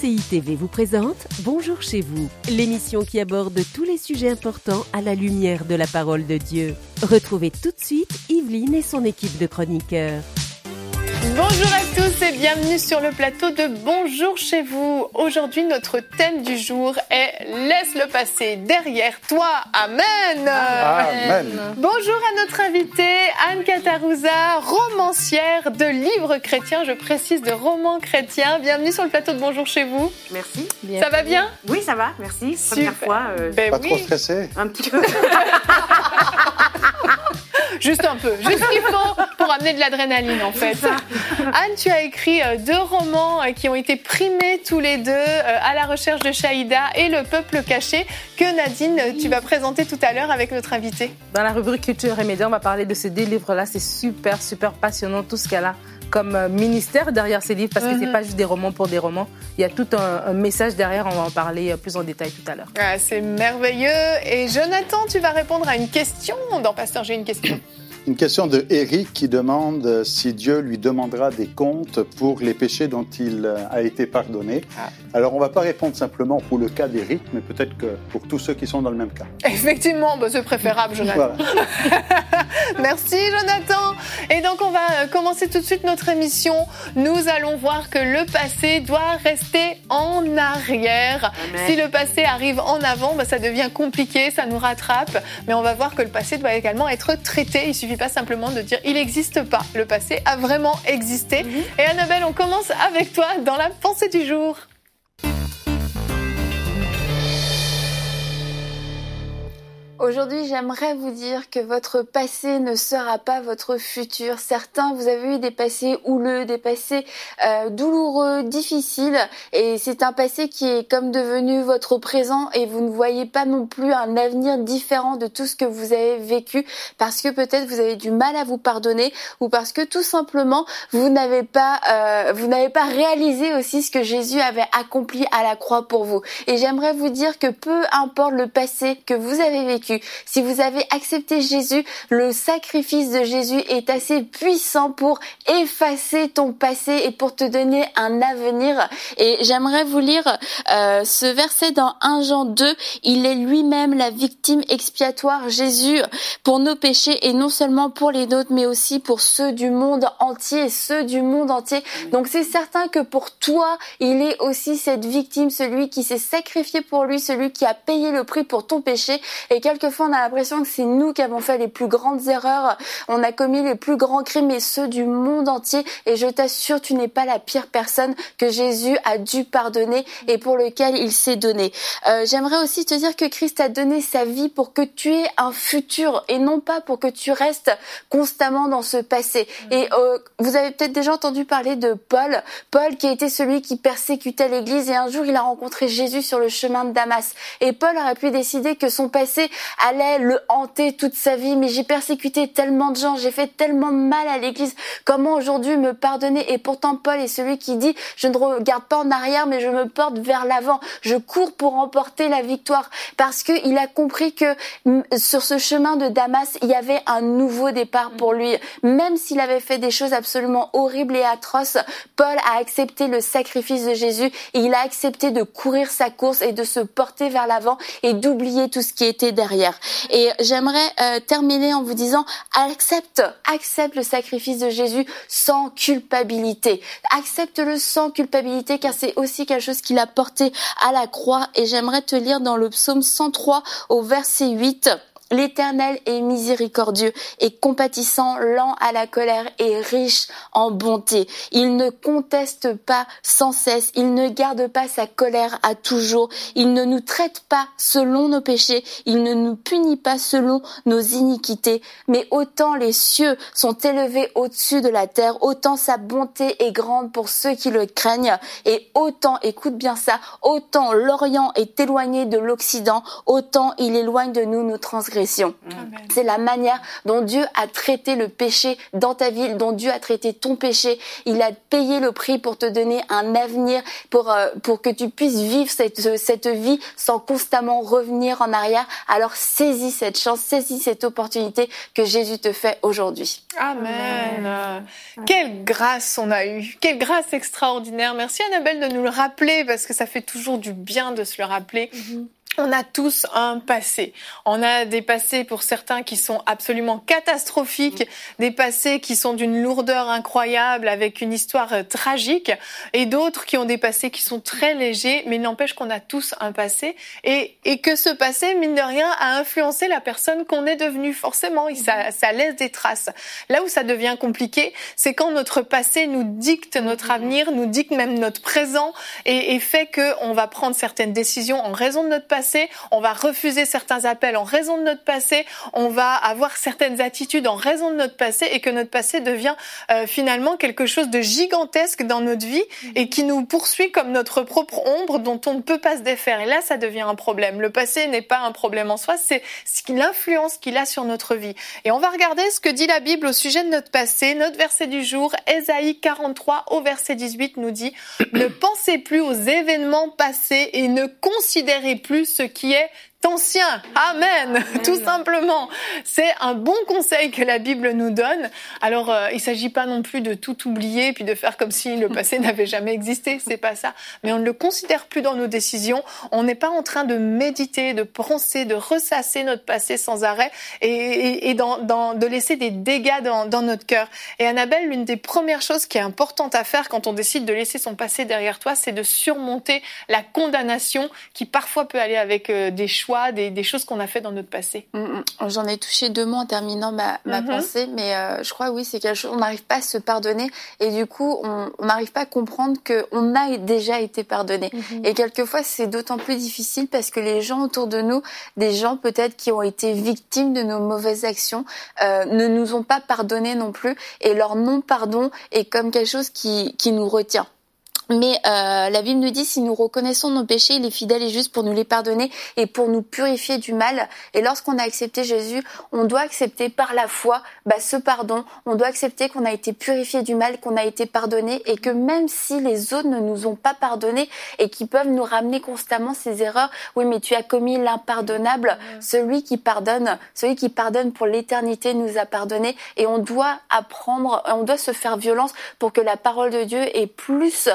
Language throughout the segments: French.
CCI TV vous présente Bonjour chez vous, l'émission qui aborde tous les sujets importants à la lumière de la parole de Dieu. Retrouvez tout de suite Yveline et son équipe de chroniqueurs. Bonjour à tous et bienvenue sur le plateau de Bonjour chez vous. Aujourd'hui, notre thème du jour est « Laisse le passé derrière toi, Amen ». Amen. Bonjour à notre invitée Anne Catarouza, romancière de livres chrétiens, je précise de romans chrétiens. Bienvenue sur le plateau de Bonjour chez vous. Merci. Ça va bien ? Oui, ça va, merci. Super. Première fois. Pas trop stressé? Un petit peu. Juste un peu, juste ce qu'il faut pour amener de l'adrénaline en fait. Anne, tu as écrit 2 romans qui ont été primés tous les deux, À la recherche de Shaïda et Le peuple caché, que Nadine, tu vas présenter tout à l'heure avec notre invitée. Dans la rubrique Culture et Médias, on va parler de ces 2 livres-là. C'est super, super passionnant tout ce qu'elle a comme ministère derrière ces livres, parce que c'est pas juste des romans pour des romans. Il y a tout un message derrière, on va en parler plus en détail tout à l'heure. Ah, c'est merveilleux. Et Jonathan, tu vas répondre à une question dans Pasteur, j'ai une question. Une question de Eric qui demande si Dieu lui demandera des comptes pour les péchés dont il a été pardonné. Alors, on ne va pas répondre simplement pour le cas d'Eric, mais peut-être que pour tous ceux qui sont dans le même cas. Effectivement, c'est préférable, Jonathan. Voilà. Merci, Jonathan. Et donc, on va commencer tout de suite notre émission. Nous allons voir que le passé doit rester en arrière. Amen. Si le passé arrive en avant, ça devient compliqué, ça nous rattrape. Mais on va voir que le passé doit également être traité. Il suffit pas simplement de dire il n'existe pas. Le passé a vraiment existé. Et Annabelle, on commence avec toi dans la pensée du jour. Aujourd'hui, j'aimerais vous dire que votre passé ne sera pas votre futur. Certains, vous avez eu des passés houleux, des passés douloureux, difficiles, et c'est un passé qui est comme devenu votre présent, et vous ne voyez pas non plus un avenir différent de tout ce que vous avez vécu, parce que peut-être vous avez du mal à vous pardonner, ou parce que tout simplement vous n'avez pas réalisé aussi ce que Jésus avait accompli à la croix pour vous. Et j'aimerais vous dire que peu importe le passé que vous avez vécu, si vous avez accepté Jésus, le sacrifice de Jésus est assez puissant pour effacer ton passé et pour te donner un avenir. Et j'aimerais vous lire ce verset dans 1 Jean 2. Il est lui-même la victime expiatoire, Jésus, pour nos péchés, et non seulement pour les nôtres, mais aussi pour ceux du monde entier, Donc c'est certain que pour toi, il est aussi cette victime, celui qui s'est sacrifié pour lui, celui qui a payé le prix pour ton péché. Et quelquefois, on a l'impression que c'est nous qui avons fait les plus grandes erreurs, on a commis les plus grands crimes, et ceux du monde entier. Et je t'assure, tu n'es pas la pire personne que Jésus a dû pardonner et pour lequel il s'est donné. J'aimerais aussi te dire que Christ a donné sa vie pour que tu aies un futur, et non pas pour que tu restes constamment dans ce passé. Et vous avez peut-être déjà entendu parler de Paul qui a été celui qui persécutait l'Église, et un jour il a rencontré Jésus sur le chemin de Damas. Et Paul aurait pu décider que son passé allait le hanter toute sa vie. Mais j'ai persécuté tellement de gens, j'ai fait tellement de mal à l'Église, comment aujourd'hui me pardonner? Et pourtant Paul est celui qui dit je ne regarde pas en arrière, mais je me porte vers l'avant, je cours pour remporter la victoire, parce qu'il a compris que sur ce chemin de Damas il y avait un nouveau départ pour lui. Même s'il avait fait des choses absolument horribles et atroces, Paul a accepté le sacrifice de Jésus, et il a accepté de courir sa course et de se porter vers l'avant et d'oublier tout ce qui était derrière. Et j'aimerais terminer en vous disant accepte le sacrifice de Jésus sans culpabilité. Accepte-le sans culpabilité, car c'est aussi quelque chose qu'il a porté à la croix. Et j'aimerais te lire dans le psaume 103 au verset 8. L'Éternel est miséricordieux et compatissant, lent à la colère et riche en bonté. Il ne conteste pas sans cesse, il ne garde pas sa colère à toujours. Il ne nous traite pas selon nos péchés, il ne nous punit pas selon nos iniquités. Mais autant les cieux sont élevés au-dessus de la terre, autant sa bonté est grande pour ceux qui le craignent. Et autant, écoute bien ça, autant l'Orient est éloigné de l'Occident, autant il éloigne de nous nos transgressions transgressions. C'est la manière dont Dieu a traité le péché dans ta vie, dont Dieu a traité ton péché. Il a payé le prix pour te donner un avenir, pour que tu puisses vivre cette vie sans constamment revenir en arrière. Alors saisis cette chance, saisis cette opportunité que Jésus te fait aujourd'hui. Amen. Quelle grâce on a eue, quelle grâce extraordinaire. Merci Annabelle de nous le rappeler parce que ça fait toujours du bien de se le rappeler. On a tous un passé. On a des passés pour certains qui sont absolument catastrophiques, des passés qui sont d'une lourdeur incroyable avec une histoire tragique et d'autres qui ont des passés qui sont très légers, mais il n'empêche qu'on a tous un passé et que ce passé, mine de rien, a influencé la personne qu'on est devenue forcément. Ça laisse des traces. Là où ça devient compliqué, c'est quand notre passé nous dicte notre avenir, nous dicte même notre présent et fait qu'on va prendre certaines décisions en raison de notre passé. On va refuser certains appels en raison de notre passé, on va avoir certaines attitudes en raison de notre passé et que notre passé devient finalement quelque chose de gigantesque dans notre vie et qui nous poursuit comme notre propre ombre dont on ne peut pas se défaire. Et là, ça devient un problème. Le passé n'est pas un problème en soi, c'est l'influence qu'il a sur notre vie. Et on va regarder ce que dit la Bible au sujet de notre passé. Notre verset du jour, Ésaïe 43 au verset 18 nous dit « Ne pensez plus aux événements passés et ne considérez plus ce qui est ancien. Amen. Tout simplement. C'est un bon conseil que la Bible nous donne. Alors, il s'agit pas non plus de tout oublier puis de faire comme si le passé n'avait jamais existé. C'est pas ça. Mais on ne le considère plus dans nos décisions. On n'est pas en train de méditer, de penser, de ressasser notre passé sans arrêt et de laisser des dégâts dans notre cœur. Et Annabelle, l'une des premières choses qui est importante à faire quand on décide de laisser son passé derrière toi, c'est de surmonter la condamnation qui parfois peut aller avec des choix, des choses qu'on a fait dans notre passé. J'en ai touché 2 mots en terminant ma pensée, mais je crois oui, c'est quelque chose, on n'arrive pas à se pardonner et du coup on n'arrive pas à comprendre qu'on a déjà été pardonné. Et quelquefois c'est d'autant plus difficile parce que les gens autour de nous, des gens peut-être qui ont été victimes de nos mauvaises actions, ne nous ont pas pardonné non plus et leur non-pardon est comme quelque chose qui nous retient. Mais la Bible nous dit, si nous reconnaissons nos péchés, il est fidèle et juste pour nous les pardonner et pour nous purifier du mal. Et lorsqu'on a accepté Jésus, on doit accepter par la foi ce pardon. On doit accepter qu'on a été purifié du mal, qu'on a été pardonné et que même si les autres ne nous ont pas pardonné et qui peuvent nous ramener constamment ces erreurs, oui mais tu as commis l'impardonnable, celui qui pardonne pour l'éternité nous a pardonné et on doit apprendre, on doit se faire violence pour que la parole de Dieu ait plus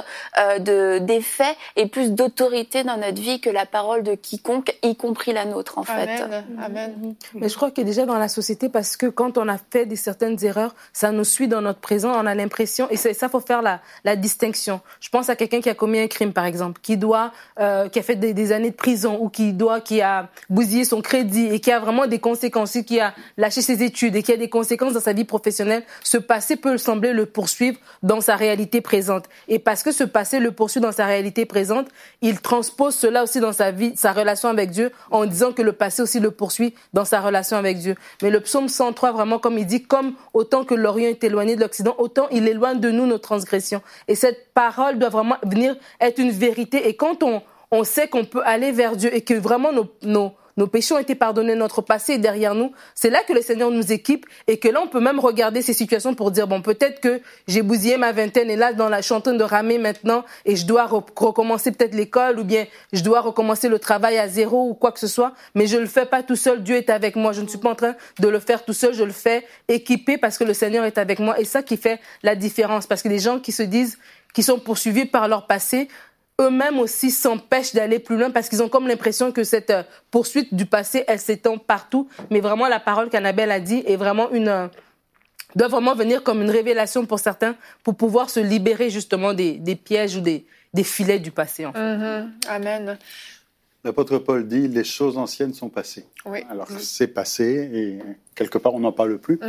d'effet et plus d'autorité dans notre vie que la parole de quiconque, y compris la nôtre en fait. Amen. Mais je crois que déjà dans la société, parce que quand on a fait certaines erreurs, ça nous suit dans notre présent, on a l'impression, et ça faut faire la distinction. Je pense à quelqu'un qui a commis un crime par exemple, qui a fait des années de prison ou qui a bousillé son crédit et qui a vraiment des conséquences, qui a lâché ses études et qui a des conséquences dans sa vie professionnelle. Ce passé peut sembler le poursuivre dans sa réalité présente. Et parce que ce passé le poursuit dans sa réalité présente, il transpose cela aussi dans sa vie, sa relation avec Dieu, en disant que le passé aussi le poursuit dans sa relation avec Dieu. Mais le psaume 103, vraiment, comme il dit, comme autant que l'Orient est éloigné de l'Occident, autant il éloigne de nous nos transgressions. Et cette parole doit vraiment venir être une vérité. Et quand on sait qu'on peut aller vers Dieu et que vraiment nos péchés ont été pardonnés, notre passé est derrière nous. C'est là que le Seigneur nous équipe et que là, on peut même regarder ces situations pour dire, bon, peut-être que j'ai bousillé ma vingtaine et là, je suis en train de ramer maintenant et je dois recommencer peut-être l'école ou bien je dois recommencer le travail à zéro ou quoi que ce soit, mais je le fais pas tout seul. Dieu est avec moi. Je ne suis pas en train de le faire tout seul. Je le fais équipé parce que le Seigneur est avec moi. Et ça qui fait la différence parce que les gens qui se disent, qui sont poursuivis par leur passé, eux-mêmes aussi s'empêchent d'aller plus loin parce qu'ils ont comme l'impression que cette poursuite du passé, elle s'étend partout. Mais vraiment, la parole qu'Annabelle a dit est vraiment doit vraiment venir comme une révélation pour certains pour pouvoir se libérer justement des pièges ou des filets du passé. En fait. Amen. L'apôtre Paul dit, les choses anciennes sont passées. Oui. Alors, c'est passé et quelque part, on n'en parle plus.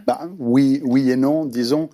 Oui et non. Disons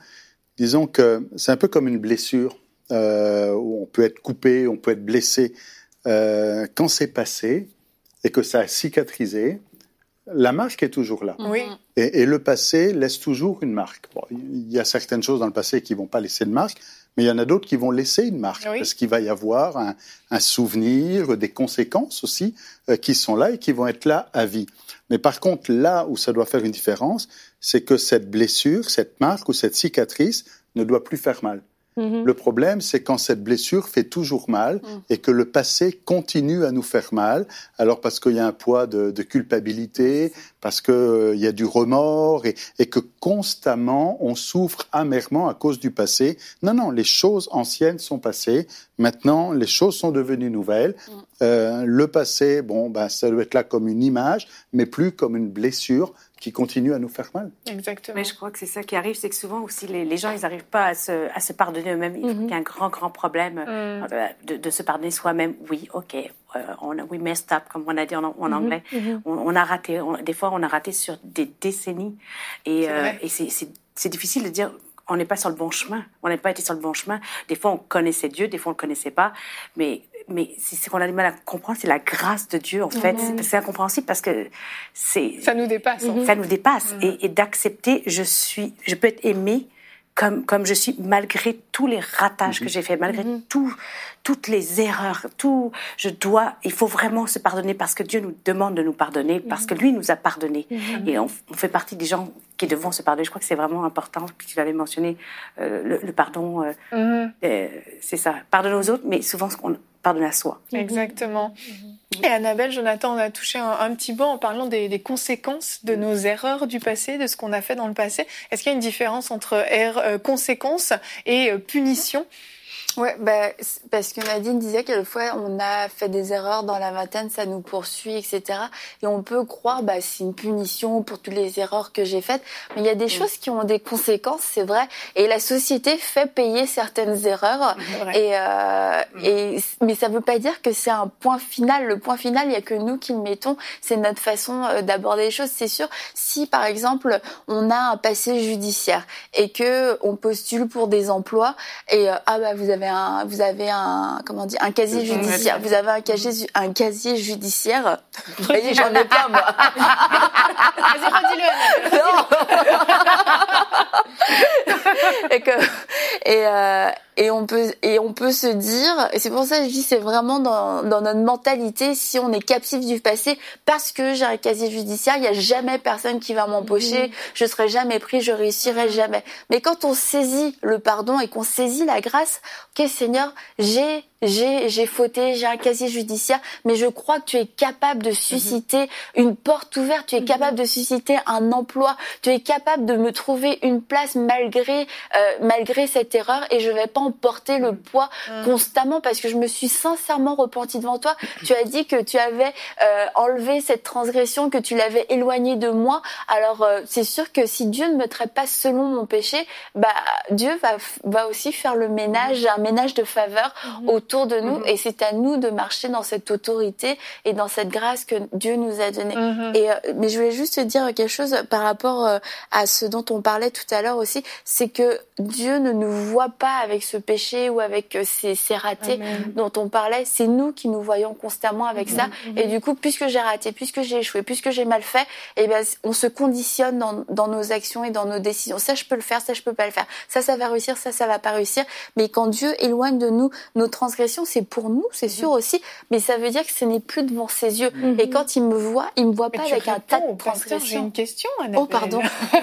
que c'est un peu comme une blessure. Où on peut être coupé, on peut être blessé. Quand c'est passé et que ça a cicatrisé, la marque est toujours là. Oui. Et le passé laisse toujours une marque. Bon, il y a certaines choses dans le passé qui ne vont pas laisser de marque, Mais il y en a d'autres qui vont laisser une marque, parce qu'il va y avoir un souvenir, des conséquences aussi, qui sont là et qui vont être là à vie. Mais par contre, là où ça doit faire une différence, c'est que cette blessure, cette marque ou cette cicatrice ne doit plus faire mal. Le problème, c'est quand cette blessure fait toujours mal et que le passé continue à nous faire mal. Alors parce qu'il y a un poids de culpabilité, parce qu'il y a du remords et que constamment on souffre amèrement à cause du passé. Non, les choses anciennes sont passées. Maintenant, les choses sont devenues nouvelles. Le passé, ça doit être là comme une image, mais plus comme une blessure qui continue à nous faire mal. Exactement. Mais je crois que c'est ça qui arrive, c'est que souvent aussi les gens, ils n'arrivent pas à se pardonner eux-mêmes. Il y a un grand problème de se pardonner soi-même. Oui, ok, we messed up, comme on a dit en anglais. On a raté. Des fois, on a raté sur des décennies. Et c'est difficile de dire. On n'est pas sur le bon chemin. On n'a pas été sur le bon chemin. Des fois, on connaissait Dieu, des fois, on ne le connaissait pas. Mais c'est qu'on a du mal à comprendre, c'est la grâce de Dieu, en fait. C'est incompréhensible parce que ça nous dépasse. Ça nous dépasse. Et d'accepter, je peux être aimée comme je suis, malgré tous les ratages que j'ai faits, malgré toutes les erreurs, il faut vraiment se pardonner parce que Dieu nous demande de nous pardonner, parce que lui nous a pardonné. Et on fait partie des gens qui devront se pardonner. Je crois que c'est vraiment important, puis tu l'avais mentionné, le pardon, c'est ça. Pardonner aux autres, mais souvent on pardonne à soi. Exactement. Et Annabelle, Jonathan, on a touché un petit bout en parlant des conséquences de nos erreurs du passé, de ce qu'on a fait dans le passé. Est-ce qu'il y a une différence entre conséquences et punition ? Ouais, parce que Nadine disait qu'à la fois on a fait des erreurs dans la vingtaine, ça nous poursuit, etc. Et on peut croire, c'est une punition pour toutes les erreurs que j'ai faites. Mais il y a des choses qui ont des conséquences, c'est vrai. Et la société fait payer certaines erreurs. Mais ça veut pas dire que c'est un point final. Le point final, il y a que nous qui le mettons. C'est notre façon d'aborder les choses. C'est sûr. Si par exemple on a un passé judiciaire et que on postule pour des emplois et vous avez un casier judiciaire. Vous avez un casier judiciaire. Vous voyez, j'en ai pas, moi. Vas-y, redis-le. Et on peut se dire, et c'est pour ça que je dis, c'est vraiment dans notre mentalité, si on est captif du passé, parce que j'ai un casier judiciaire, il y a jamais personne qui va m'embaucher, je serai jamais pris, je réussirai jamais. Mais quand on saisit le pardon et qu'on saisit la grâce, ok Seigneur, j'ai fauté, j'ai un casier judiciaire, mais je crois que tu es capable de susciter une porte ouverte, tu es capable de susciter un emploi, tu es capable de me trouver une place malgré cette erreur, et je vais pas en porter le poids constamment parce que je me suis sincèrement repentie devant toi. Tu as dit que tu avais enlevé cette transgression, que tu l'avais éloignée de moi. Alors c'est sûr que si Dieu ne me traite pas selon mon péché, Dieu va aussi faire le ménage, un ménage de faveur autour de nous, et c'est à nous de marcher dans cette autorité et dans cette grâce que Dieu nous a donnée. Mais je voulais juste te dire quelque chose par rapport à ce dont on parlait tout à l'heure aussi, c'est que Dieu ne nous voit pas avec ce péché ou avec ces ratés dont on parlait, c'est nous qui nous voyons constamment avec ça, et du coup, puisque j'ai raté, puisque j'ai échoué, puisque j'ai mal fait, on se conditionne dans nos actions et dans nos décisions. Ça, je peux le faire, ça, je peux pas le faire. Ça va réussir, ça va pas réussir. Mais quand Dieu éloigne de nous nos transgressions, c'est pour nous, c'est sûr aussi, mais ça veut dire que ce n'est plus devant ses yeux. Et quand il me voit pas avec un tas de transgressions. J'ai une question, Annabelle. Oh, pardon.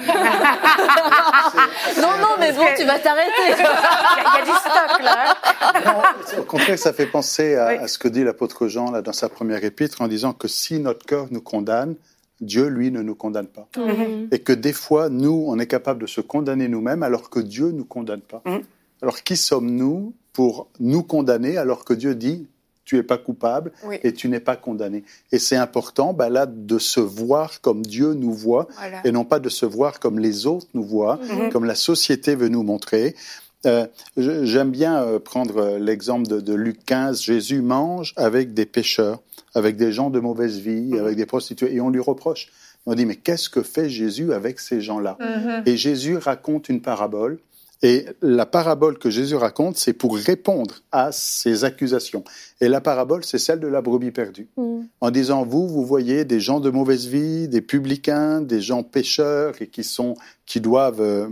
Non, mais bon, tu vas t'arrêter. Il y a du stock, là. Non, au contraire, ça fait penser à ce que dit l'apôtre Jean là, dans sa première épître, en disant que si notre cœur nous condamne, Dieu, lui, ne nous condamne pas. Et que des fois, nous, on est capable de se condamner nous-mêmes alors que Dieu ne nous condamne pas. Alors, qui sommes-nous pour nous condamner alors que Dieu dit « tu n'es pas coupable et tu n'es pas condamné ». Et c'est important là, de se voir comme Dieu nous voit, et non pas de se voir comme les autres nous voient, comme la société veut nous montrer. J'aime bien prendre l'exemple de Luc 15. Jésus mange avec des pécheurs, avec des gens de mauvaise vie, avec des prostituées, et on lui reproche. On dit, mais qu'est-ce que fait Jésus avec ces gens-là ? Et Jésus raconte une parabole, et la parabole que Jésus raconte, c'est pour répondre à ces accusations. Et la parabole, c'est celle de la brebis perdue. En disant, vous voyez des gens de mauvaise vie, des publicains, des gens pécheurs, et qui doivent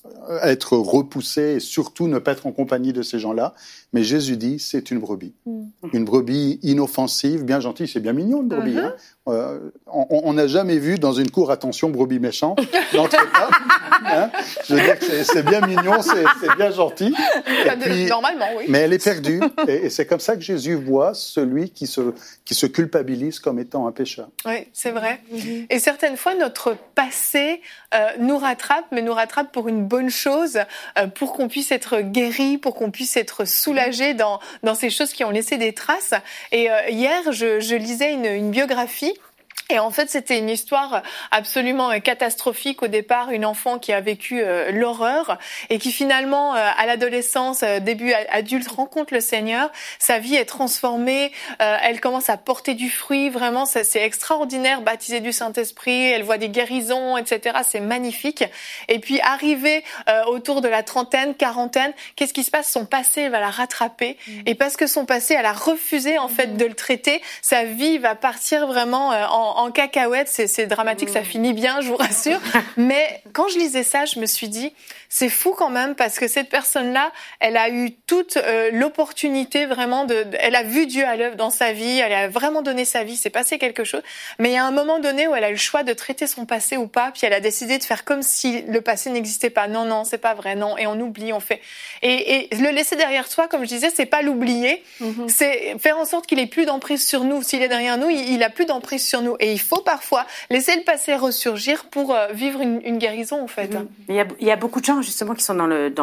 être repoussé et surtout ne pas être en compagnie de ces gens-là. Mais Jésus dit, c'est une brebis. Une brebis inoffensive, bien gentille, c'est bien mignon une brebis. Hein. On n'a jamais vu dans une cour, attention, brebis méchant, dans ce cas. Hein. Je veux dire que c'est bien mignon, c'est bien gentil. Puis, normalement, oui. Mais elle est perdue. Et c'est comme ça que Jésus voit celui qui se culpabilise comme étant un pécheur. Oui, c'est vrai. Et certaines fois, notre passé nous rattrape, mais nous rattrape pour une bonne chose, pour qu'on puisse être guéri, pour qu'on puisse être soulagé dans ces choses qui ont laissé des traces. Et hier, je lisais une biographie. Et en fait, c'était une histoire absolument catastrophique au départ, une enfant qui a vécu l'horreur et qui finalement, à l'adolescence, début adulte, rencontre le Seigneur. Sa vie est transformée, elle commence à porter du fruit, vraiment, c'est extraordinaire, baptisée du Saint-Esprit, elle voit des guérisons, etc. C'est magnifique. Et puis, arrivée autour de la trentaine, quarantaine, qu'est-ce qui se passe? Son passé, elle va la rattraper. Et parce que son passé, elle a refusé en fait de le traiter, sa vie va partir vraiment en cacahuète, c'est dramatique, ça finit bien, je vous rassure. Mais quand je lisais ça, je me suis dit, c'est fou quand même, parce que cette personne-là, elle a eu toute l'opportunité vraiment elle a vu Dieu à l'œuvre dans sa vie, elle a vraiment donné sa vie, c'est passé quelque chose. Mais il y a un moment donné où elle a eu le choix de traiter son passé ou pas, puis elle a décidé de faire comme si le passé n'existait pas. Non, c'est pas vrai, non. Et on oublie, on fait. Et le laisser derrière soi, comme je disais, c'est pas l'oublier, c'est faire en sorte qu'il ait plus d'emprise sur nous. S'il est derrière nous, il a plus d'emprise sur nous. Et il faut parfois laisser le passé ressurgir pour vivre une guérison, en fait. Il y a beaucoup de gens, justement, qui sont dans le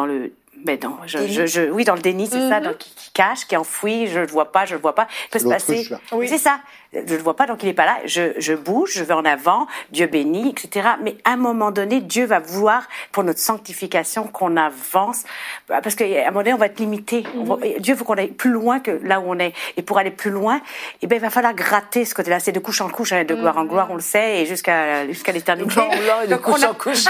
déni, c'est ça, donc, qui cache, qui enfouit, je le vois pas. Il peut se passer. Oui. C'est ça. Je le vois pas, donc il est pas là. Je bouge, je vais en avant, Dieu bénit, etc. Mais à un moment donné, Dieu va vouloir, pour notre sanctification, qu'on avance, parce qu'à un moment donné, on va être limité. Dieu veut qu'on aille plus loin que là où on est. Et pour aller plus loin, il va falloir gratter ce côté-là. C'est de couche en couche, de gloire en gloire, on le sait, et jusqu'à l'éternité. De couche en couche.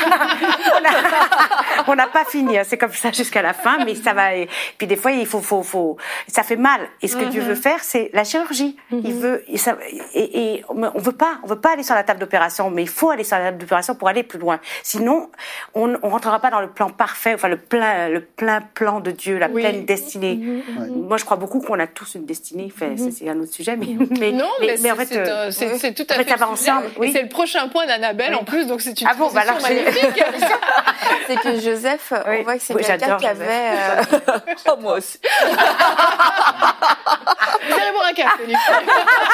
On n'a pas fini, c'est comme ça jusqu'à la fin, mais ça va. Et puis des fois, il faut, ça fait mal. Et ce que Dieu veut faire, c'est la chirurgie. Il veut, et on veut pas aller sur la table d'opération, mais il faut aller sur la table d'opération pour aller plus loin. Sinon, on rentrera pas dans le plan parfait, enfin le plein plan de Dieu, la pleine destinée. Moi, je crois beaucoup qu'on a tous une destinée. Enfin, c'est un autre sujet, mais en fait, c'est tout à fait. Ça va ensemble. Oui. Et c'est le prochain point d'Annabelle en plus, donc c'est une transition magnifique. C'est que Joseph, on voit que c'est quelqu'un qui avait. Oh, moi aussi. Vous allez boire un café, les filles.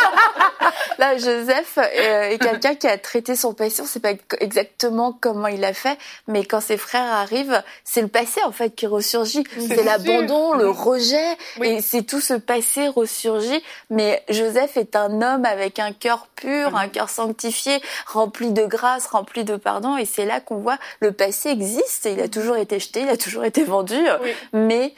Là, Joseph est quelqu'un qui a traité son passé. On ne sait pas exactement comment il a fait, mais quand ses frères arrivent, c'est le passé en fait qui ressurgit. C'est l'abandon, le rejet, et c'est tout ce passé ressurgit. Mais Joseph est un homme avec un cœur pur, un cœur sanctifié, rempli de grâce, rempli de pardon. Et c'est là qu'on voit le passé existe. Il a toujours été jeté, il a toujours été vendu, mais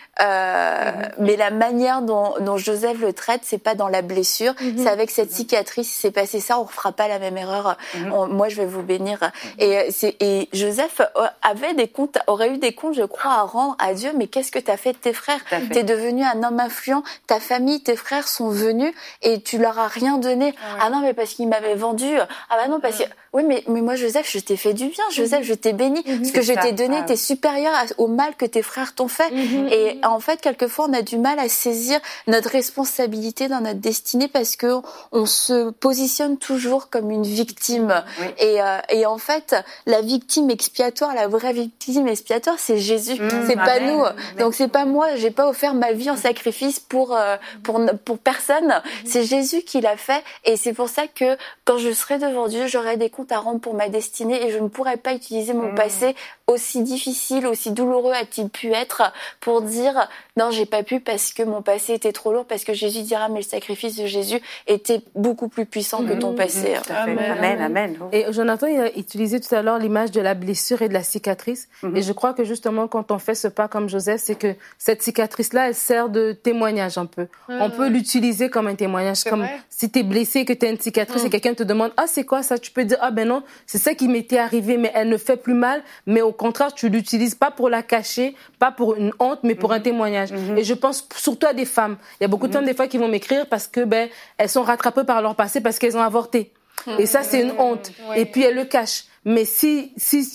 la manière dont Joseph le traite, c'est pas dans la blessure, c'est avec cette cicatrice. Si c'est passé ça, on refera pas la même erreur. Moi, je vais vous bénir. Et Joseph aurait eu des comptes, je crois, à rendre à Dieu. Mais qu'est-ce que t'as fait de tes frères? T'es devenu un homme influent. Ta famille, tes frères sont venus et tu leur as rien donné. Ah non, mais parce qu'ils m'avaient vendu. Ah bah non, parce que oui, mais moi, Joseph, je t'ai fait du bien. Joseph, je t'ai béni. Ce que je t'ai donné, t'es supérieur au mal que tes frères t'ont fait. Et en fait, quelquefois, on a du mal à saisir notre responsabilité dans notre destinée parce que on se positionne toujours comme une victime. Et en fait, la victime expiatoire, la vraie victime expiatoire, c'est Jésus. C'est pas nous. Donc c'est pas moi. J'ai pas offert ma vie en sacrifice pour personne. C'est Jésus qui l'a fait. Et c'est pour ça que quand je serai devant Dieu, j'aurai des comptes à rendre pour ma destinée et je ne pourrai pas utiliser mon passé, aussi difficile, aussi douloureux a-t-il pu être, pour dire non, j'ai pas pu parce que mon passé était trop lourd, parce que Jésus dira mais le sacrifice de Jésus était beaucoup plus puissant que ton passé. Amen. Et Jonathan, il a utilisé tout à l'heure l'image de la blessure et de la cicatrice. Et je crois que justement, quand on fait ce pas comme Joseph, c'est que cette cicatrice-là, elle sert de témoignage un peu. On peut l'utiliser comme un témoignage. Comme si t'es blessé, que t'as une cicatrice et quelqu'un te demande « Ah, c'est quoi ça ?» Tu peux dire « Ah ben non, c'est ça qui m'était arrivé, mais elle ne fait plus mal. » Mais au contraire, tu l'utilises pas pour la cacher, pas pour une honte, mais pour un témoignage. Et je pense surtout à des femmes. Il y a beaucoup de femmes, des fois, qui vont m'écrire parce que elles sont rattrapées par leur passé parce qu'elles ont avorté. Et ça, c'est une honte. Et puis, elle le cache. Mais si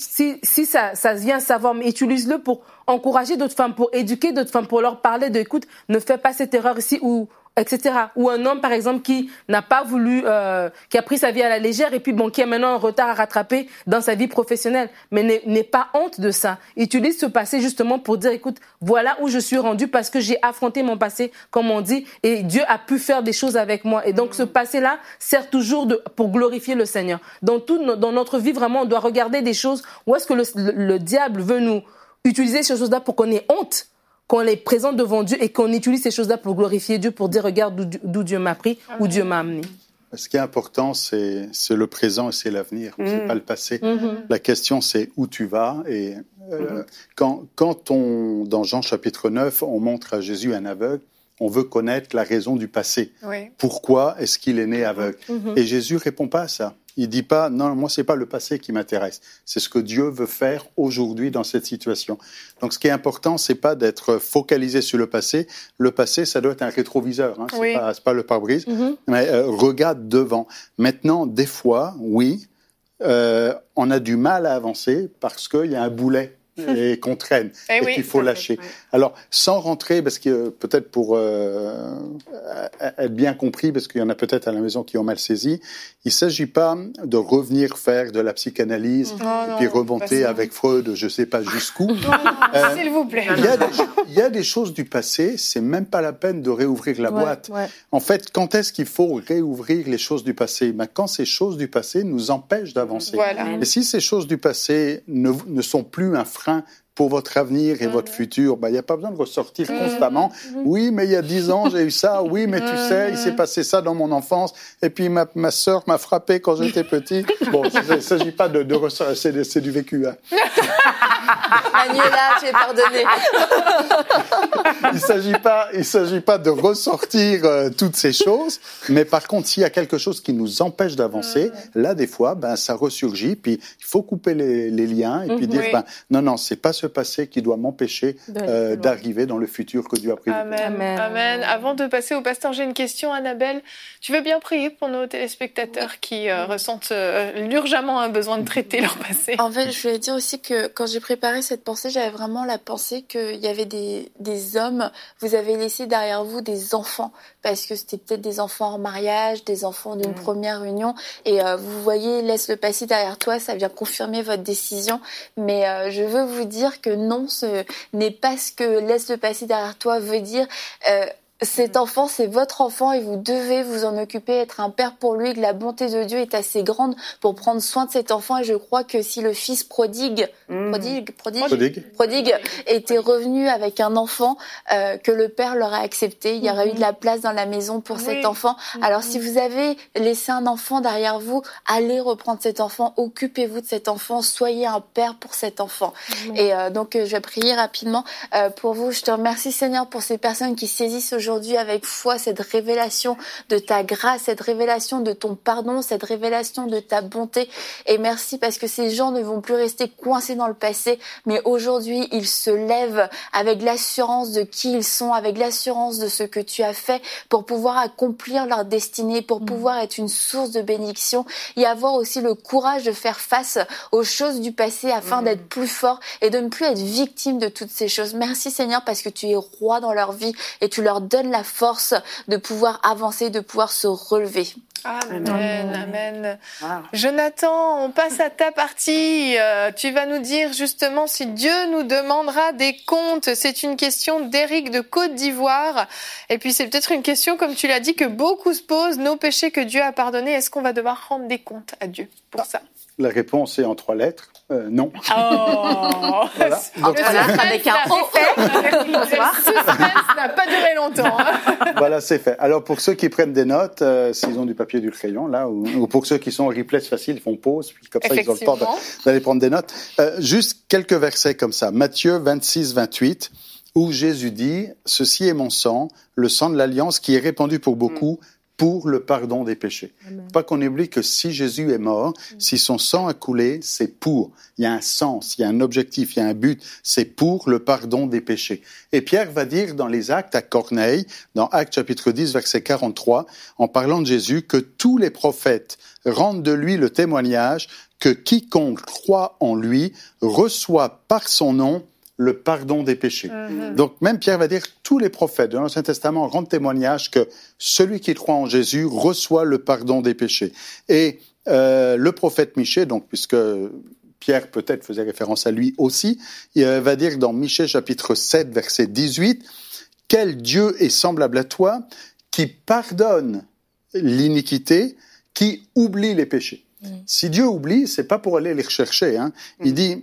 ça vient savoir, mais utilise-le pour encourager d'autres femmes, pour éduquer d'autres femmes, pour leur parler de, écoute, ne fais pas cette erreur ici, ou etc. Ou un homme, par exemple, qui n'a pas voulu, qui a pris sa vie à la légère et puis qui a maintenant un retard à rattraper dans sa vie professionnelle. Mais n'aie pas honte de ça. Utilise ce passé justement pour dire, écoute, voilà où je suis rendu parce que j'ai affronté mon passé, comme on dit, et Dieu a pu faire des choses avec moi. Et donc, ce passé-là sert toujours pour glorifier le Seigneur. Dans notre vie, vraiment, on doit regarder des choses où est-ce que le diable veut nous utiliser ces choses-là pour qu'on ait honte, qu'on les présente devant Dieu et qu'on utilise ces choses-là pour glorifier Dieu, pour dire, regarde d'où Dieu m'a pris, où Dieu m'a amené. Ce qui est important, c'est le présent et c'est l'avenir, c'est pas le passé. La question, c'est où tu vas. Et quand dans Jean chapitre 9, on montre à Jésus un aveugle, on veut connaître la raison du passé. Oui. Pourquoi est-ce qu'il est né aveugle? Et Jésus répond pas à ça. Il dit pas, non, moi, c'est pas le passé qui m'intéresse. C'est ce que Dieu veut faire aujourd'hui dans cette situation. Donc, ce qui est important, c'est pas d'être focalisé sur le passé. Le passé, ça doit être un rétroviseur, hein. C'est pas le pare-brise. Mais regarde devant. Maintenant, des fois, oui, on a du mal à avancer parce qu'il y a un boulet et qu'on traîne et qu'il faut lâcher. Oui. Alors, sans rentrer, parce que peut-être pour être bien compris, parce qu'il y en a peut-être à la maison qui ont mal saisi, il ne s'agit pas de revenir faire de la psychanalyse et puis remonter avec Freud, je ne sais pas jusqu'où. S'il vous plaît. Il y a des choses du passé, c'est même pas la peine de réouvrir la boîte. Ouais. En fait, quand est-ce qu'il faut réouvrir les choses du passé? Quand ces choses du passé nous empêchent d'avancer. Voilà. Et si ces choses du passé ne sont plus un frein pour votre avenir et votre futur, il n'y a pas besoin de ressortir constamment. Oui, mais il y a 10 ans, j'ai eu ça. Oui, mais tu sais, il s'est passé ça dans mon enfance. Et puis, ma sœur m'a frappé quand j'étais petit. Bon, il ne s'agit pas de ressortir, c'est du vécu. Hein. Manuela, tu es pardonnée. Il s'agit pas de ressortir toutes ces choses. Mais par contre, s'il y a quelque chose qui nous empêche d'avancer, là, des fois, ça ressurgit. Puis, il faut couper les liens et puis dire, non, c'est pas ce passé qui doit m'empêcher d'arriver dans le futur que Dieu a prévu. Amen. Avant de passer au pasteur, j'ai une question, Annabelle. Tu veux bien prier pour nos téléspectateurs qui ressentent l'urgemment un besoin de traiter leur passé? En fait, je voulais dire aussi que quand j'ai préparé cette pensée, j'avais vraiment la pensée qu'il y avait des hommes, vous avez laissé derrière vous des enfants, parce que c'était peut-être des enfants en mariage, des enfants d'une première union, et vous voyez, laisse le passé derrière toi, ça vient confirmer votre décision, mais je veux vous dire que non, ce n'est pas ce que laisse le passé derrière toi veut dire. Cet enfant, c'est votre enfant et vous devez vous en occuper, être un père pour lui, que la bonté de Dieu est assez grande pour prendre soin de cet enfant. Et je crois que si le fils prodigue était revenu avec un enfant que le père l'aurait accepté, il y aurait eu de la place dans la maison pour cet enfant. Alors si vous avez laissé un enfant derrière vous, allez reprendre cet enfant, occupez-vous de cet enfant, soyez un père pour cet enfant. Et donc je vais prier rapidement pour vous. Je te remercie Seigneur pour ces personnes qui saisissent aujourd'hui avec foi cette révélation de ta grâce, cette révélation de ton pardon, cette révélation de ta bonté. Et merci parce que ces gens ne vont plus rester coincés dans le passé, mais aujourd'hui ils se lèvent avec l'assurance de qui ils sont, avec l'assurance de ce que tu as fait pour pouvoir accomplir leur destinée, pour pouvoir être une source de bénédiction et avoir aussi le courage de faire face aux choses du passé afin d'être plus fort et de ne plus être victime de toutes ces choses. Merci Seigneur parce que tu es roi dans leur vie et tu leur donne la force de pouvoir avancer, de pouvoir se relever. Amen. Wow. Jonathan, on passe à ta partie. Tu vas nous dire justement si Dieu nous demandera des comptes. C'est une question d'Éric de Côte d'Ivoire. Et puis c'est peut-être une question, comme tu l'as dit, que beaucoup se posent. Nos péchés que Dieu a pardonnés, est-ce qu'on va devoir rendre des comptes à Dieu pour ça? La réponse est en 3 lettres. Non. Voilà. Donc, avec un O. Le suspense n'a pas duré longtemps. Voilà, c'est fait. Alors, pour ceux qui prennent des notes, s'ils ont du papier et du crayon, là, ou pour ceux qui sont en replay, c'est facile, ils font pause, puis comme ça, ils ont le temps d'aller prendre des notes. Juste quelques versets comme ça. Matthieu 26, 28, où Jésus dit « Ceci est mon sang, le sang de l'alliance qui est répandu pour beaucoup. pour le pardon des péchés. Amen. Pas qu'on oublie que si Jésus est mort, si son sang a coulé, c'est pour. Il y a un sens, il y a un objectif, il y a un but. C'est pour le pardon des péchés. Et Pierre va dire dans les Actes à Corneille, dans Actes chapitre 10, verset 43, en parlant de Jésus, que tous les prophètes rendent de lui le témoignage que quiconque croit en lui reçoit par son nom le pardon des péchés. Donc même Pierre va dire tous les prophètes de l'Ancien Testament rendent témoignage que celui qui croit en Jésus reçoit le pardon des péchés. Et le prophète Michée, donc puisque Pierre peut-être faisait référence à lui aussi, il va dire dans Michée chapitre 7 verset 18, « Quel Dieu est semblable à toi qui pardonne l'iniquité, qui oublie les péchés ?» Si Dieu oublie, c'est pas pour aller les rechercher. Hein. Il dit,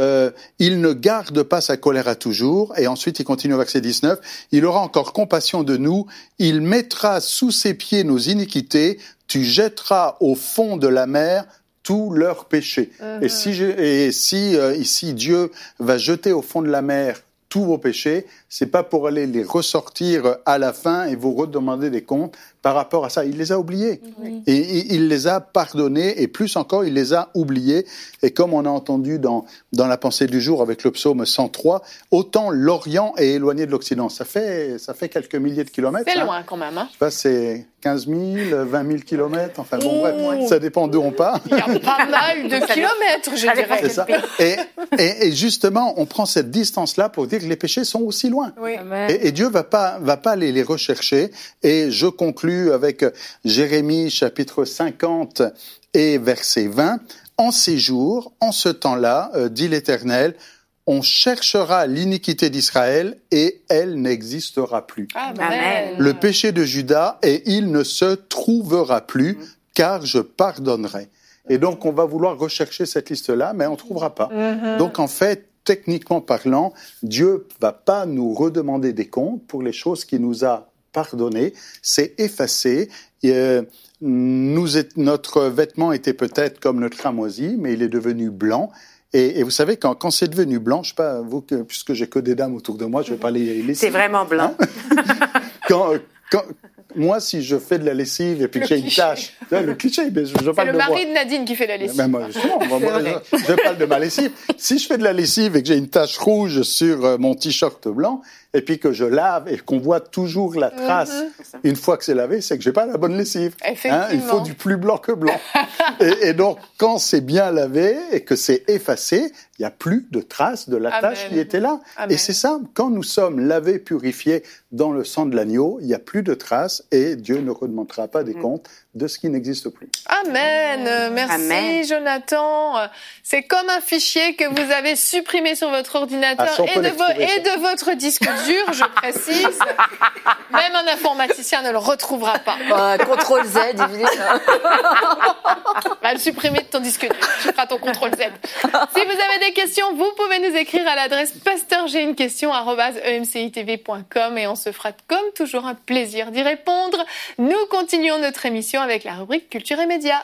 il ne garde pas sa colère à toujours. Et ensuite, il continue au verset 19. Il aura encore compassion de nous. Il mettra sous ses pieds nos iniquités. Tu jetteras au fond de la mer tous leurs péchés. Et si ici Dieu va jeter au fond de la mer tous vos péchés, c'est pas pour aller les ressortir à la fin et vous redemander des comptes par rapport à ça. Il les a oubliés. Et il les a pardonnés et plus encore, il les a oubliés. Et comme on a entendu dans la pensée du jour avec le psaume 103, autant l'Orient est éloigné de l'Occident. Ça fait quelques milliers de kilomètres. C'est loin quand même. Hein. Je sais pas, c'est 15 000, 20 000 kilomètres. Enfin bon, bref, ça dépend d'où on part. Il y a pas mal de kilomètres, je dirais. C'est ça. Et justement, on prend cette distance-là pour dire que les péchés sont aussi loin. Oui. Et Dieu va pas aller les rechercher. Et je conclus avec Jérémie chapitre 50 et verset 20. En ces jours, en ce temps-là, dit l'Éternel, on cherchera l'iniquité d'Israël et elle n'existera plus. Amen. Le péché de Juda et il ne se trouvera plus, car je pardonnerai. Et donc, on va vouloir rechercher cette liste-là, mais on ne trouvera pas. Donc, en fait, techniquement parlant, Dieu va pas nous redemander des comptes pour les choses qu'il nous a pardonnées. C'est effacé. Notre vêtement était peut-être comme notre cramoisi, mais il est devenu blanc. Et vous savez, quand c'est devenu blanc, je sais pas, vous, puisque j'ai que des dames autour de moi, je vais pas les laisser. C'est vraiment blanc. Hein? Moi, si je fais de la lessive et puis que j'ai une tache, le cliché, je parle de moi. C'est le mari de Nadine qui fait la lessive. Ben moi, je parle de ma lessive. Si je fais de la lessive et que j'ai une tache rouge sur mon t-shirt blanc, et puis que je lave et qu'on voit toujours la trace une fois que c'est lavé, c'est que j'ai pas la bonne lessive. Effectivement. Il faut du plus blanc que blanc. et donc, quand c'est bien lavé et que c'est effacé, il n'y a plus de traces de la tache qui était là. Amen. Et c'est ça, quand nous sommes lavés, purifiés dans le sang de l'agneau, il n'y a plus de traces et Dieu ne redemandera pas des comptes de ce qui n'existe plus. Amen. Merci Jonathan. C'est comme un fichier que vous avez supprimé sur votre ordinateur et de votre disque dur, je précise. Même un informaticien ne le retrouvera pas. CTRL Z, évidemment. Va le supprimer de ton disque dur. Tu feras ton CTRL Z. Si vous avez des questions, vous pouvez nous écrire à l'adresse pasteurj'ainequestion@emcitv.com et on se fera comme toujours un plaisir d'y répondre. Nous continuons notre émission avec la rubrique Culture et Médias.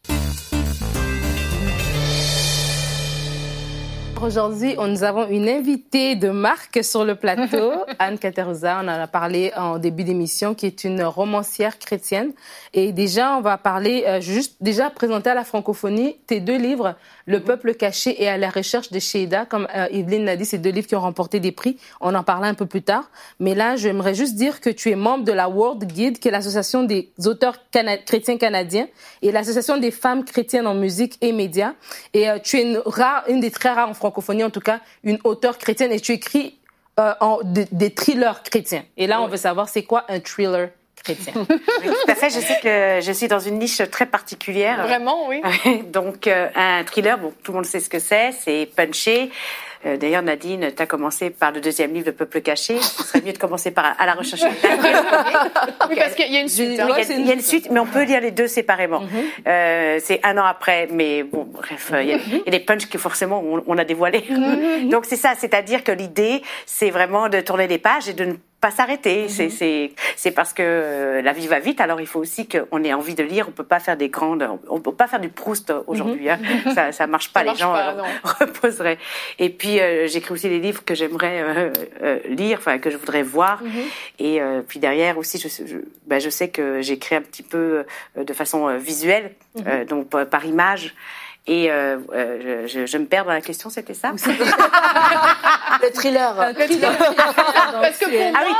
Aujourd'hui, nous avons une invitée de marque sur le plateau, Anne Cateruzza. On en a parlé en début d'émission, qui est une romancière chrétienne. Et déjà, on va parler, juste déjà présenter à la francophonie tes deux livres, Le peuple caché et À la recherche de Sheida. Comme Evelyne l'a dit, c'est deux livres qui ont remporté des prix. On en parlera un peu plus tard. Mais là, j'aimerais juste dire que tu es membre de la World Guide, qui est l'association des auteurs chrétiens canadiens et l'association des femmes chrétiennes en musique et médias. Et tu es une des très rares en francophonie, en tout cas, une auteure chrétienne. Et tu écris des thrillers chrétiens. Et là, on veut savoir, c'est quoi un thriller chrétien? Oui, tout à fait. Je sais que je suis dans une niche très particulière. Vraiment, oui. Donc, un thriller, bon, tout le monde sait ce que c'est punché. D'ailleurs, Nadine, tu as commencé par le deuxième livre, Le peuple caché. Ce serait mieux de commencer par À la recherche de Oui, parce qu'il y a une suite. Hein. Il y a une suite, mais on peut lire les deux séparément. C'est un an après, mais bon, bref, il y a des punchs que forcément on a dévoilés. Donc c'est ça, c'est-à-dire que l'idée, c'est vraiment de tourner les pages et de ne pas s'arrêter. C'est parce que la vie va vite, alors il faut aussi qu'on ait envie de lire. On peut pas faire on peut pas faire du Proust aujourd'hui. Hein. Ça marche pas. Les gens reposeraient. Et puis j'écris aussi des livres que j'aimerais lire, enfin que je voudrais voir. Et puis derrière aussi, je sais que j'écris un petit peu de façon visuelle, donc par image. Et je me perds dans la question, c'était ça? Le thriller. Parce que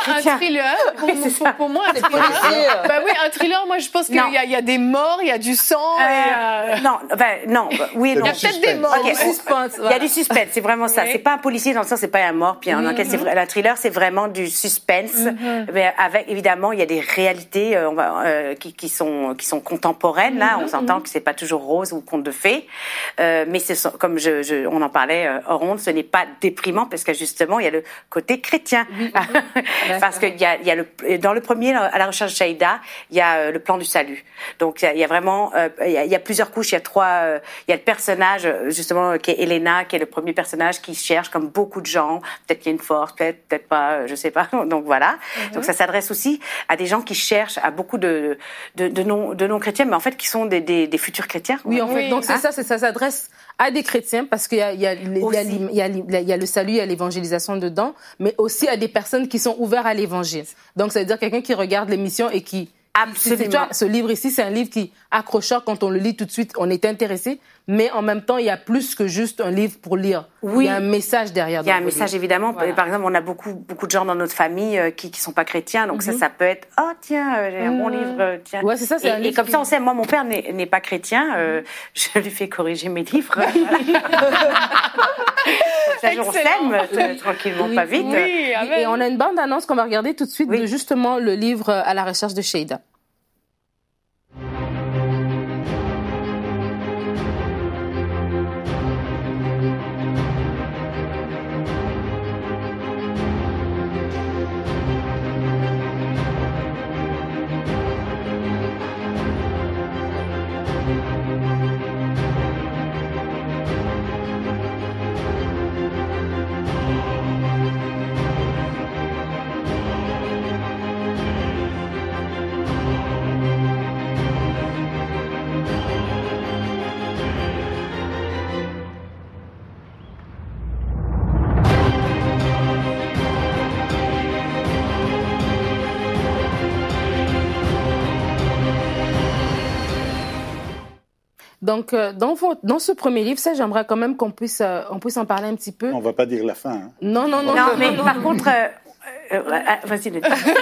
pour moi, un thriller, un thriller, moi, je pense qu'il y a des morts, il y a du sang. Non, oui, non. Il y a peut-être des morts. Okay. Il y a du suspense, c'est vraiment ça. C'est pas un policier dans le sens, c'est pas un mort, puis un enquête. Un thriller, c'est vraiment du suspense. Mais avec, évidemment, il y a des réalités qui sont contemporaines. Là, on s'entend que c'est pas toujours rose ou conte de fées. Mais comme on en parlait hors onde, ce n'est pas déprimant parce que justement il y a le côté chrétien. Parce que il y a dans le premier, à la recherche de Shaïda, il y a le plan du salut. Donc il y a vraiment il y a plusieurs couches. Il y a le personnage justement qui est Elena, qui est le premier personnage qui cherche comme beaucoup de gens. Peut-être qu'il y a une force, peut-être pas, je sais pas. Donc voilà. Donc ça s'adresse aussi à des gens qui cherchent à beaucoup de non chrétiens, mais en fait qui sont des futurs chrétiens. Oui, en fait. Donc c'est ça s'adresse à des chrétiens parce qu'il y a le salut, il y a l'évangélisation dedans, mais aussi à des personnes qui sont ouvertes à l'évangile. Donc ça veut dire quelqu'un qui regarde l'émission et qui... Absolument. Ce livre ici, c'est un livre qui accrocheur quand on le lit tout de suite, on est intéressé, mais en même temps, il y a plus que juste un livre pour lire. Oui. Il y a un message derrière. Il y a un message, évidemment. Voilà. Par exemple, on a beaucoup de gens dans notre famille qui sont pas chrétiens, donc ça peut être tiens, j'ai un bon livre, tiens. Ouais, c'est ça, c'est un livre. Et comme ça, on sait, moi, mon père n'est pas chrétien, je lui fais corriger mes livres. Ça, on s'aime tranquillement, pas vite. Oui, et on a une bande-annonce qu'on va regarder tout de suite de justement le livre À la recherche de Shaïda. Donc, dans ce premier livre, ça, j'aimerais quand même qu'on puisse en parler un petit peu. On va pas dire la fin. Hein. Non, mais par contre, vas-y.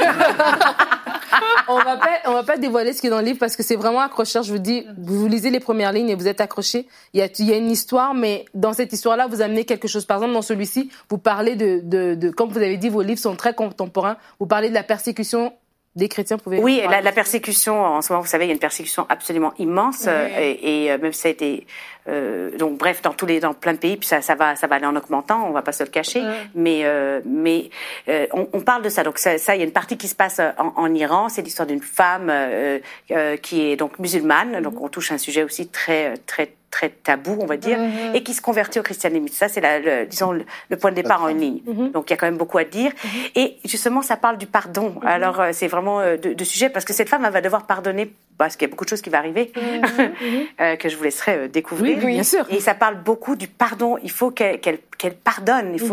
On va pas dévoiler ce qui est dans le livre parce que c'est vraiment accrocheur. Je vous dis, vous lisez les premières lignes et vous êtes accrochés. Il y a une histoire, mais dans cette histoire-là, vous amenez quelque chose. Par exemple, dans celui-ci, vous parlez de comme vous avez dit, vos livres sont très contemporains. Vous parlez de la persécution des chrétiens. Oui, la persécution, en ce moment, vous savez, il y a une persécution absolument immense, et même ça a été, donc bref, dans plein de pays, puis ça va aller en augmentant, on va pas se le cacher, mais on parle de ça. Donc ça, il y a une partie qui se passe en Iran, c'est l'histoire d'une femme qui est donc musulmane, donc on touche un sujet aussi très tabou, on va dire, et qui se convertit au christianisme. Ça, c'est disons le point de départ en une ligne. Donc, il y a quand même beaucoup à dire. Et justement, ça parle du pardon. Alors, c'est vraiment de sujet, parce que cette femme, elle va devoir pardonner, parce qu'il y a beaucoup de choses qui vont arriver, que je vous laisserai découvrir. Oui, bien sûr. Et ça parle beaucoup du pardon. Il faut qu'elle pardonne. Il faut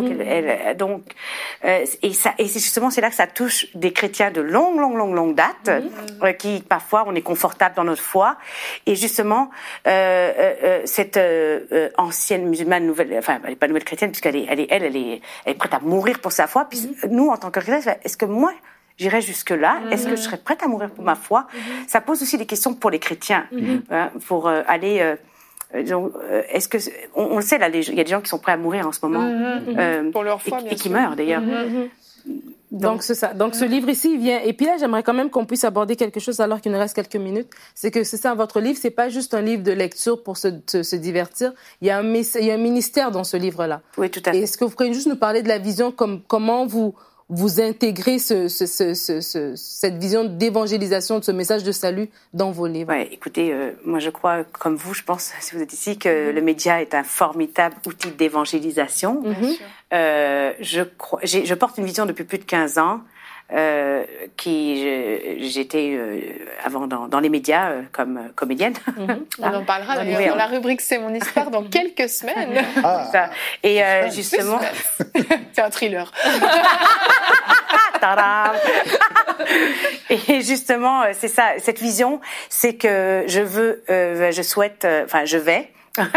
et c'est justement, c'est là que ça touche des chrétiens de longue date, qui, parfois, on est confortable dans notre foi. Et justement, cette ancienne musulmane elle n'est pas nouvelle chrétienne puisqu'elle est prête à mourir pour sa foi. Puis nous, en tant que chrétiens, est-ce que moi j'irais jusque-là? Est-ce que je serais prête à mourir pour ma foi? Ça pose aussi des questions pour les chrétiens, pour aller. Est-ce que on le sait là, il y a des gens qui sont prêts à mourir en ce moment pour leur foi, et qui meurent d'ailleurs. Donc c'est ça. Donc ce livre ici, il vient. Et puis là, j'aimerais quand même qu'on puisse aborder quelque chose alors qu'il nous reste quelques minutes. C'est que c'est ça, votre livre, c'est pas juste un livre de lecture pour se divertir. Il y a un ministère dans ce livre-là. Oui, tout à fait. Et est-ce que vous pourriez juste nous parler de la vision, comment vous intégrez cette vision d'évangélisation, de ce message de salut dans vos livres? Ouais, écoutez, moi je crois, comme vous, je pense, si vous êtes ici, que le média est un formidable outil d'évangélisation. Je porte une vision depuis plus de 15 ans j'étais avant dans les médias comme comédienne. On en parlera d'ailleurs dans la rubrique C'est mon histoire dans quelques semaines. Ça. Et justement, c'est un thriller. Et justement, c'est ça, cette vision, c'est que je vais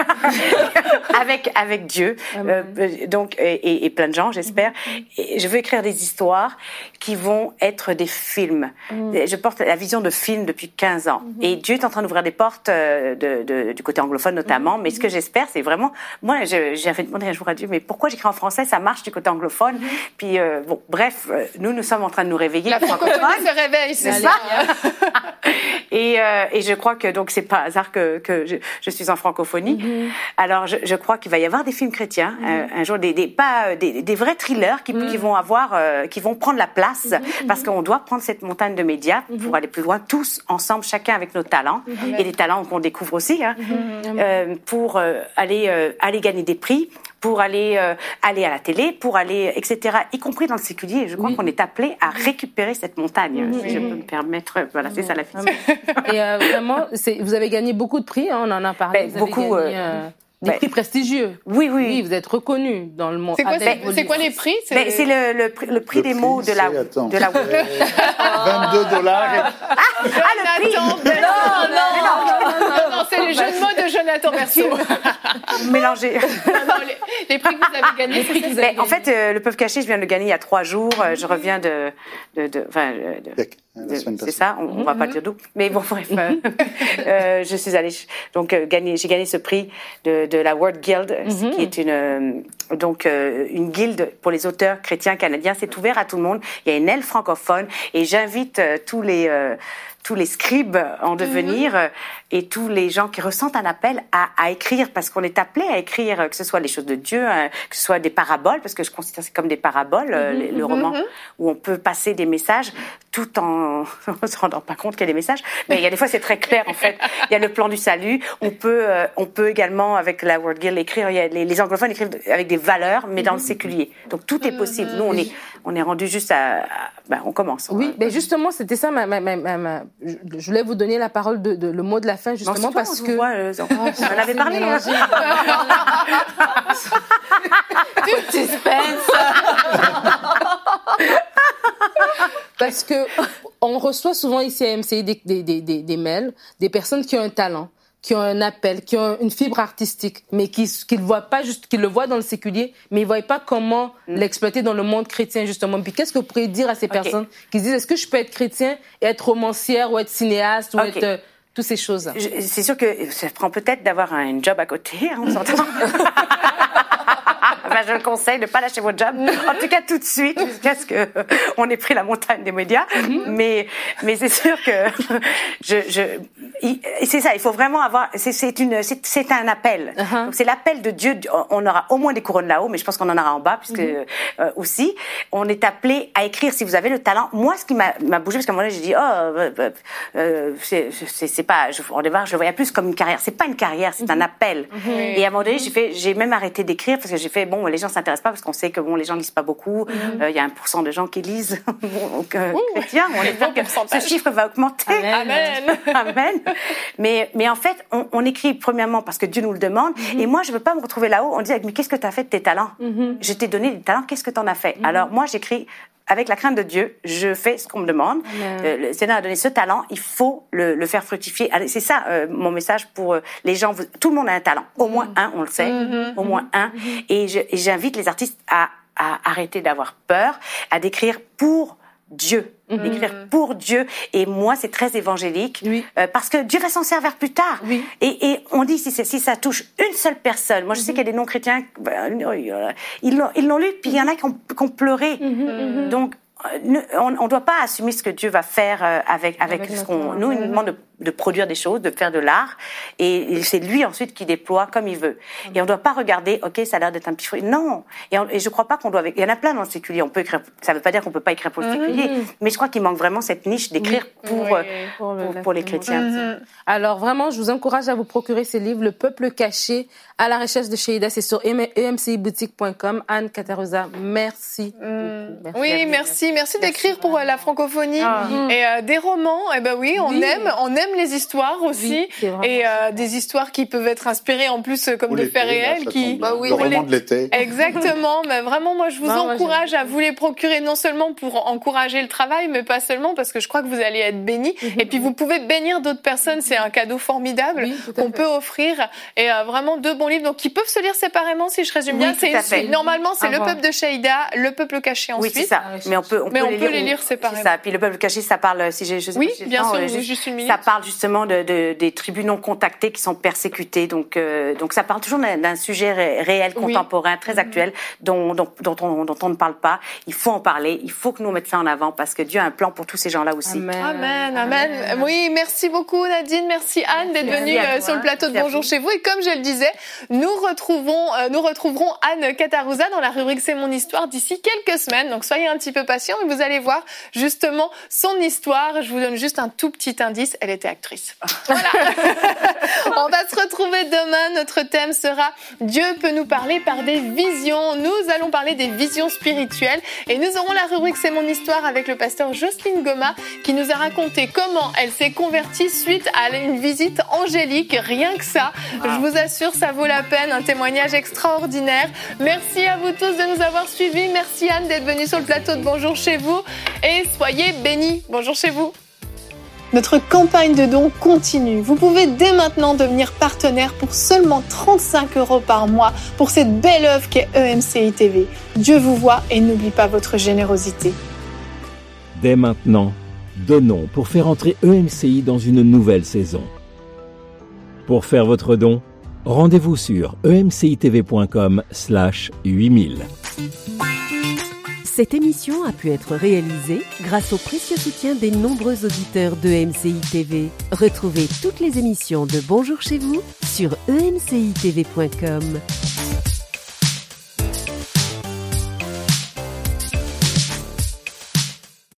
avec Dieu, donc et plein de gens, j'espère. Et je veux écrire des histoires qui vont être des films. Je porte la vision de film depuis 15 ans. Et Dieu est en train d'ouvrir des portes du côté anglophone notamment. Mais ce que j'espère, c'est vraiment... Moi, j'avais demandé un jour à Dieu, mais pourquoi j'écris en français? Ça marche du côté anglophone. Puis, bon, bref, nous sommes en train de nous réveiller. La francophonie se réveille, c'est ça. Et je crois que donc c'est pas hasard que je suis en francophonie. Alors je crois qu'il va y avoir des films chrétiens un jour, des vrais thrillers qui vont prendre la place parce qu'on doit prendre cette montagne de médias pour aller plus loin tous ensemble, chacun avec nos talents et les talents qu'on découvre aussi pour aller gagner des prix, pour aller à la télé, pour aller etc. y compris dans le séculier. Je crois qu'on est appelé à récupérer cette montagne, si je peux me permettre. Voilà, c'est ça la vision. Et vraiment, vous avez gagné beaucoup de prix, on en a parlé. Beaucoup. Des prix prestigieux. Oui. Vous êtes reconnu dans le monde. C'est quoi les prix? C'est le prix des mots de la. 22 $. Non, c'est le jeu de mots de Jonathan Berceau. Mélangé. Les prix que vous avez gagnés. En fait, le Peuple caché, je viens de le gagner il y a 3 jours. Je reviens c'est ça, on va pas dire d'où. Mais bon, bref, je suis allée j'ai gagné ce prix de la Word Guild, qui est une guilde pour les auteurs chrétiens canadiens. C'est ouvert à tout le monde. Il y a une aile francophone et j'invite tous les scribes en devenir et tous les gens qui ressentent un appel à écrire, parce qu'on est appelé à écrire, que ce soit les choses de Dieu, que ce soit des paraboles, parce que je considère c'est comme des paraboles, le roman, où on peut passer des messages tout en se rendant pas compte qu'il y a des messages. Mais il y a des fois, c'est très clair, en fait. Il y a le plan du salut. On peut également, avec la Word Guild, écrire, les anglophones écrivent avec des valeurs, mais dans le séculier. Donc, tout est possible. Nous, on est rendu juste on commence. Oui, mais justement, c'était ça, je voulais vous donner la parole le mot de la fin, justement, parce que... on en avait parlé. Tout suspense. Parce que on reçoit souvent ici à MCI des mails, des personnes qui ont un talent, qui ont un appel, qui ont une fibre artistique, mais qui le voient pas juste, qui le voient dans le séculier, mais ils voient pas comment l'exploiter dans le monde chrétien, justement. Puis qu'est-ce que vous pourriez dire à ces personnes qui se disent, est-ce que je peux être chrétien et être romancière ou être cinéaste ou être toutes ces choses? C'est sûr que ça prend peut-être d'avoir un job à côté, on s'entend. Je le conseille de ne pas lâcher votre job. En tout cas, tout de suite, jusqu'à ce qu'on ait pris la montagne des médias. Mais c'est sûr que c'est ça. Il faut vraiment avoir. C'est un appel. Donc c'est l'appel de Dieu. On aura au moins des couronnes là-haut, mais je pense qu'on en aura en bas, puisque aussi on est appelé à écrire si vous avez le talent. Moi, ce qui m'a bougé, parce qu'à un moment donné, j'ai dit c'est pas. Au départ, je le voyais plus comme une carrière. C'est pas une carrière, c'est un appel. Et à un moment donné, j'ai même arrêté d'écrire parce que j'ai fait les gens s'intéressent pas parce qu'on sait que les gens lisent pas beaucoup. Il y a 1% de gens qui lisent chrétiens. On espère que ce chiffre va augmenter. Amen. Mais en fait, on écrit premièrement parce que Dieu nous le demande. Et moi, je veux pas me retrouver là-haut. On dit mais qu'est-ce que tu as fait de tes talents? Je t'ai donné des talents. Qu'est-ce que tu en as fait? Alors moi, j'écris avec la crainte de Dieu. Je fais ce qu'on me demande. Le Seigneur a donné ce talent. Il faut le faire fructifier. C'est ça mon message pour les gens. Tout le monde a un talent. Au moins un, on le sait. Au moins un. Et j'invite les artistes à arrêter d'avoir peur, à d'écrire pour Dieu. D'écrire pour Dieu. Et moi, c'est très évangélique. Parce que Dieu va s'en servir plus tard. Et on dit, si ça touche une seule personne. Moi, je sais qu'il y a des non-chrétiens, ils l'ont lu, puis il y en a qui ont pleuré. Donc, on ne doit pas assumer ce que Dieu va faire avec ce qu'on... Nous, il nous demande de produire des choses, de faire de l'art, et c'est lui ensuite qui déploie comme il veut. Et on doit pas regarder, ok, ça a l'air d'être un petit fruit. Non. Et je crois pas qu'on doit. Il y en a plein dans le séculier. On peut écrire. Ça veut pas dire qu'on peut pas écrire pour le séculier, mais je crois qu'il manque vraiment cette niche d'écrire pour les chrétiens. Alors vraiment, je vous encourage à vous procurer ces livres, Le Peuple caché, à la recherche de Sheida, c'est sur emciboutique.com. Anne Catarusa, merci. Merci d'écrire pour la francophonie et des romans. Eh ben oui, on aime les histoires aussi, et des histoires qui peuvent être inspirées en plus comme de faits réels, le roman de l'été. Exactement. Mais vraiment, moi, je vous encourage à vous les procurer, non seulement pour encourager le travail, mais pas seulement, parce que je crois que vous allez être bénis. Et puis vous pouvez bénir d'autres personnes. C'est un cadeau formidable qu'on peut offrir, et vraiment 2 bons livres, donc qui peuvent se lire séparément, si je résume bien. Normalement, c'est Le Peuple de Sheida, Le Peuple caché ensuite. Oui, c'est ça. Mais on peut les lire séparément. C'est ça. Puis Le Peuple caché, ça parle, bien sûr, juste une minute. Ça parle justement des tribus non contactées qui sont persécutées. Donc ça parle toujours d'un sujet réel, contemporain, très actuel, dont on ne parle pas. Il faut en parler. Il faut que nous mettions ça en avant, parce que Dieu a un plan pour tous ces gens-là aussi. Amen. Oui, merci beaucoup Nadine, merci Anne d'être venue sur le plateau de Bonjour chez vous. Et comme je le disais, nous retrouverons Anne Catarusa dans la rubrique C'est mon histoire d'ici quelques semaines. Donc soyez un petit peu patients, mais vous allez voir justement son histoire. Je vous donne juste un tout petit indice, elle était actrice. Voilà. On va se retrouver demain. Notre thème sera Dieu peut nous parler par des visions. Nous allons parler des visions spirituelles, et nous aurons la rubrique C'est mon histoire avec le pasteur Jocelyne Goma, qui nous a raconté comment elle s'est convertie suite à une visite angélique. Rien que ça, je vous assure, ça vaut la peine. Un témoignage extraordinaire. Merci à vous tous de nous avoir suivis. Merci Anne d'être venue sur le plateau de Bonjour chez vous, et soyez bénis. Bonjour chez vous. Notre campagne de dons continue. Vous pouvez dès maintenant devenir partenaire pour seulement 35 € par mois pour cette belle œuvre qu'est EMCI TV. Dieu vous voit et n'oublie pas votre générosité. Dès maintenant, donnons pour faire entrer EMCI dans une nouvelle saison. Pour faire votre don, rendez-vous sur emcitv.com/8000. Cette émission a pu être réalisée grâce au précieux soutien des nombreux auditeurs de EMCI TV. Retrouvez toutes les émissions de Bonjour chez vous sur emcitv.com.